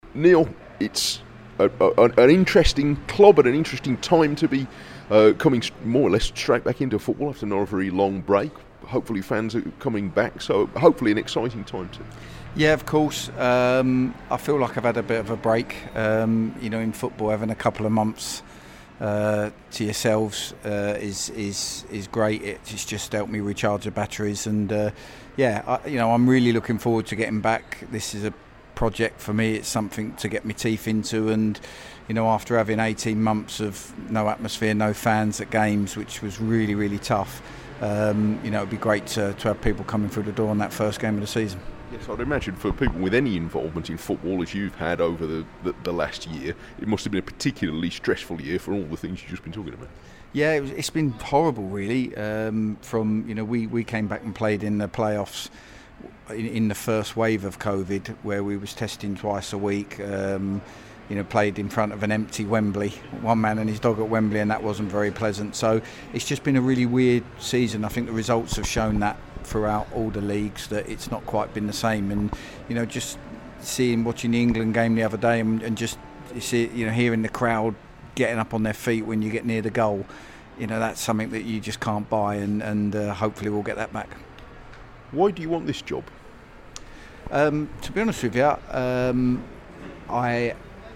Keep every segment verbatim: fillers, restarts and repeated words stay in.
Neil, it's a, a, an interesting club at an interesting time to be uh, coming more or less straight back into football after not a very long break. Hopefully fans are coming back, so hopefully an exciting time too. Yeah, of course. Um, I feel like I've had a bit of a break. Um, you know, in football, having a couple of months uh, to yourselves uh, is is is great. It's just helped me recharge the batteries, and uh, yeah, I, you know, I'm really looking forward to getting back. This is a project for me. It's something to get my teeth into, and you know, after having eighteen months of no atmosphere, no fans at games, which was really really tough. Um, you know, it'd be great to, to have people coming through the door on that first game of the season. Yes, I'd imagine for people with any involvement in football as you've had over the, the, the last year, it must have been a particularly stressful year for all the things you've just been talking about. Yeah, it was, it's been horrible, really. Um, from you know, we, we came back and played in the playoffs in, in the first wave of COVID, where we was testing twice a week. Um, you know, played in front of an empty Wembley, one man and his dog at Wembley, and that wasn't very pleasant. So it's just been a really weird season. I think the results have shown that throughout all the leagues, that it's not quite been the same. And you know, just seeing watching the England game the other day, and, and just you see, you know, hearing the crowd getting up on their feet when you get near the goal, you know, that's something that you just can't buy, and, and uh, hopefully we'll get that back. Why do you want this job? Um, to be honest with you, um, I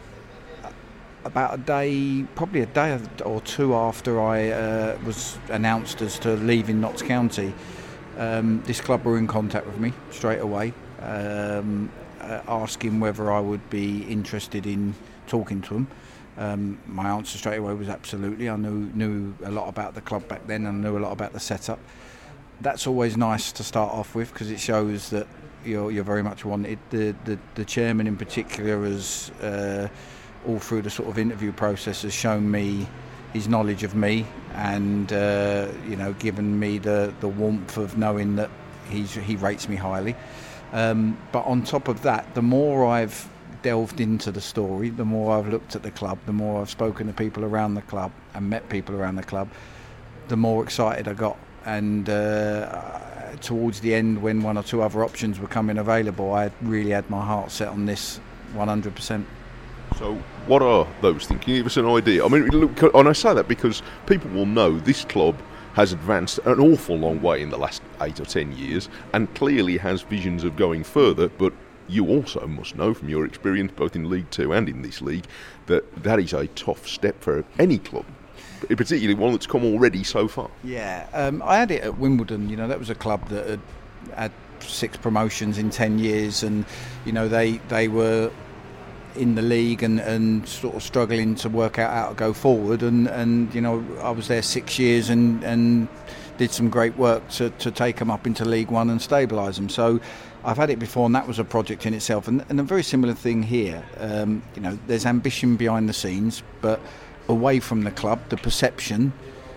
about a day, probably a day or two after I uh, was announced as to leaving Notts County, um, this club were in contact with me straight away, um, uh, asking whether I would be interested in talking to them. Um, my answer straight away was absolutely. I knew knew a lot about the club back then, and I knew a lot about the setup. That's always nice to start off with, because it shows that you're you're very much wanted. The the, the chairman in particular has uh, all through the sort of interview process has shown me his knowledge of me, and uh, you know, given me the, the warmth of knowing that he's he rates me highly. Um, but on top of that, the more I've delved into the story, the more I've looked at the club, the more I've spoken to people around the club and met people around the club, the more excited I got. And uh, towards the end, when one or two other options were coming available, I really had my heart set on this one hundred percent. So what are those things? Can you give us an idea? I mean, look, and I say that because people will know this club has advanced an awful long way in the last eight or ten years, and clearly has visions of going further, but you also must know from your experience both in League Two and in this league that that is a tough step for any club, particularly one that's come already so far. Yeah, um, I had it at Wimbledon. You know, that was a club that had had six promotions in ten years, and you know, they they were in the league and, and sort of struggling to work out how to go forward, and, and you know, I was there six years and, and did some great work to, to take them up into League One and stabilise them. So I've had it before, and that was a project in itself, and, and a very similar thing here. Um, you know, there's ambition behind the scenes, but away from the club, the perception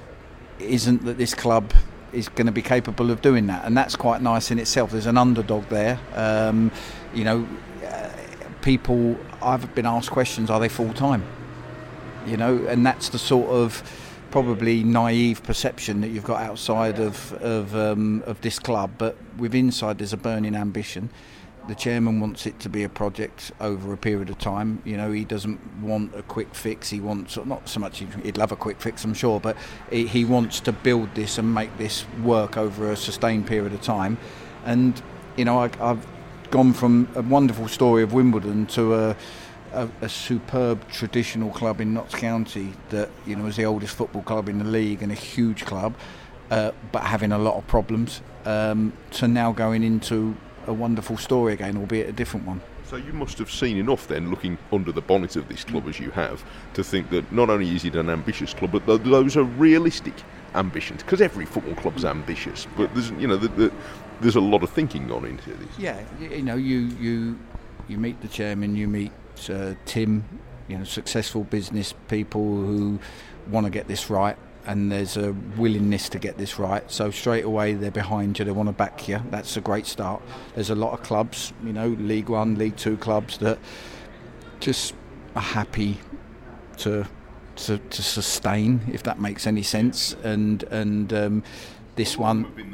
isn't that this club is going to be capable of doing that, and that's quite nice in itself. There's an underdog there. Um, you know, uh, people, I've been asked questions, are they full-time? You know, and that's the sort of probably naive perception that you've got outside of of, um, of this club, but with inside there's a burning ambition. The chairman wants it to be a project over a period of time. You know, he doesn't want a quick fix. He wants, not so much, he'd love a quick fix, I'm sure, but he, he wants to build this and make this work over a sustained period of time. And, you know, I, I've gone from a wonderful story of Wimbledon to a, a, a superb traditional club in Notts County that, you know, is the oldest football club in the league and a huge club, uh, but having a lot of problems, um, to now going into a wonderful story again, albeit a different one. So you must have seen enough then, looking under the bonnet of this club as you have, to think that not only is it an ambitious club, but th- those are realistic ambitions, because every football club's ambitious, but there's, you know, the, the, there's a lot of thinking gone into this. Yeah, you know, you you you meet the chairman, you meet uh, Tim, you know, successful business people who want to get this right, and there's a willingness to get this right. So straight away they're behind you, they want to back you. That's a great start. There's a lot of clubs, you know, League One, League Two clubs that just are happy to to, to sustain, if that makes any sense. And and um, this one, been there a long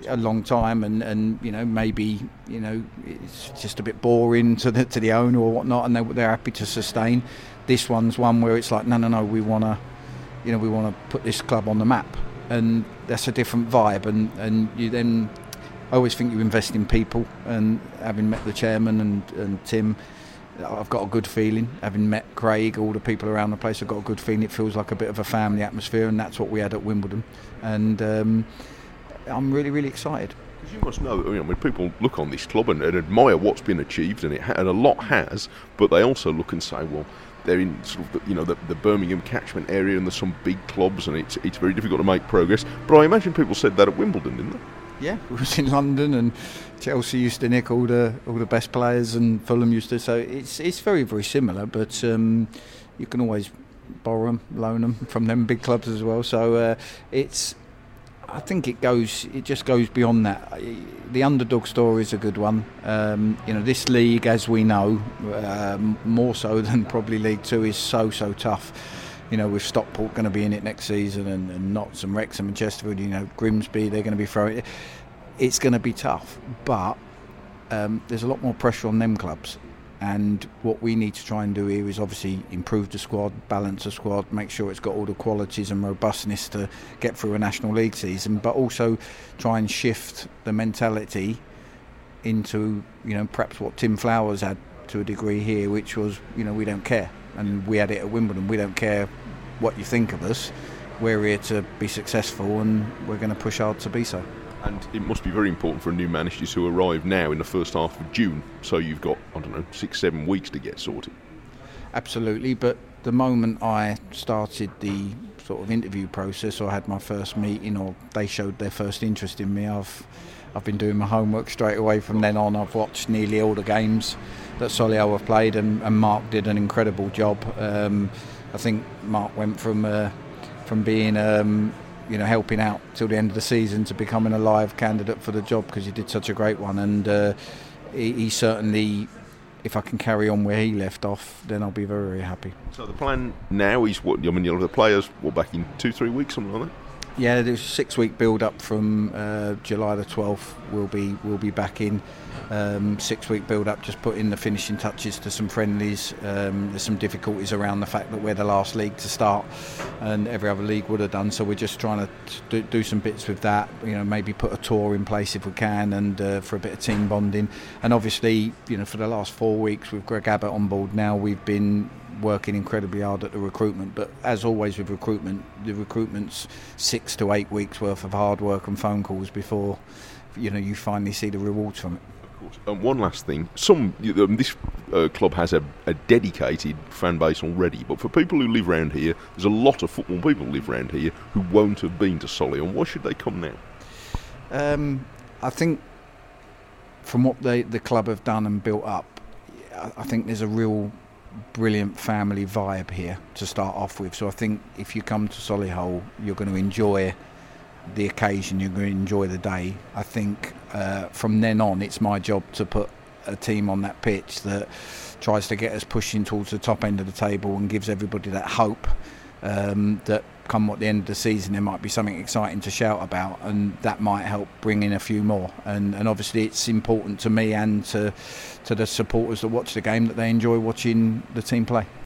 a long time, and, and you know maybe you know it's just a bit boring to the to the owner or whatnot, and they, they're happy to sustain. This one's one where it's like no no no we want to you know we want to put this club on the map, and that's a different vibe, and, and you then I always think you invest in people, and having met the chairman and, and Tim, I've got a good feeling. Having met Craig, all the people around the place, I've got a good feeling. It feels like a bit of a family atmosphere, and that's what we had at Wimbledon. And um, I'm really, really excited. Because you must know that you know, when people look on this club and, and admire what's been achieved, and it ha- and a lot has, but they also look and say, well, they're in sort of the, you know the, the Birmingham catchment area, and there's some big clubs, and it's it's very difficult to make progress. But I imagine people said that at Wimbledon, didn't they? Yeah, it was in London, and Chelsea used to nick all the all the best players, and Fulham used to. So it's it's very very similar, but um, you can always borrow them, loan them from them big clubs as well. So uh, it's I think it goes it just goes beyond that. The underdog story is a good one. Um, you know, this league, as we know, um, more so than probably League Two, is so so tough. You know, with Stockport going to be in it next season, and, and Notts and Wrexham and Chesterfield, you know, Grimsby, they're going to be throwing it. It's going to be tough, but um, there's a lot more pressure on them clubs. And what we need to try and do here is obviously improve the squad, balance the squad, make sure it's got all the qualities and robustness to get through a National League season, but also try and shift the mentality into, you know, perhaps what Tim Flowers had to a degree here, which was, you know, we don't care. And we had it at Wimbledon. We don't care what you think of us. We're here to be successful, and we're going to push hard to be so. And it must be very important for a new manager to arrive now in the first half of June. So you've got, I don't know, six, seven weeks to get sorted. Absolutely. But the moment I started the sort of interview process, or had my first meeting, or they showed their first interest in me, I've I've been doing my homework straight away from then on. I've watched nearly all the games that Solihull have played, and, and Mark did an incredible job. Um, I think Mark went from uh, from being um, you know helping out till the end of the season to becoming a live candidate for the job, because he did such a great one, and uh, he, he certainly, if I can carry on where he left off, then I'll be very, very happy. So the plan now is what? I mean, you'll have the players well, back in two, three weeks, something like that. Yeah, there's a six-week build-up from uh, July the twelfth. We'll be we'll be back in. Um, six-week build-up, just putting the finishing touches to some friendlies. Um, there's some difficulties around the fact that we're the last league to start, and every other league would have done. So we're just trying to do, do some bits with that. You know, maybe put a tour in place if we can, and uh, for a bit of team bonding. And obviously, you know, for the last four weeks with Greg Abbott on board now, we've been working incredibly hard at the recruitment. But as always with recruitment, the recruitment's six to eight weeks worth of hard work and phone calls before, you know, you finally see the rewards from it. Of course. And one last thing, some um, this uh, club has a, a dedicated fan base already, but for people who live around here, there's a lot of football people who live around here who won't have been to Solihull. Why should they come now? Um, I think from what they, the club have done and built up, I think there's a real brilliant family vibe here to start off with. So I think if you come to Solihull, you're going to enjoy the occasion, you're going to enjoy the day. I think uh, from then on, it's my job to put a team on that pitch that tries to get us pushing towards the top end of the table and gives everybody that hope um, that come at the end of the season there might be something exciting to shout about, and that might help bring in a few more. And, and obviously it's important to me and to to the supporters that watch the game that they enjoy watching the team play.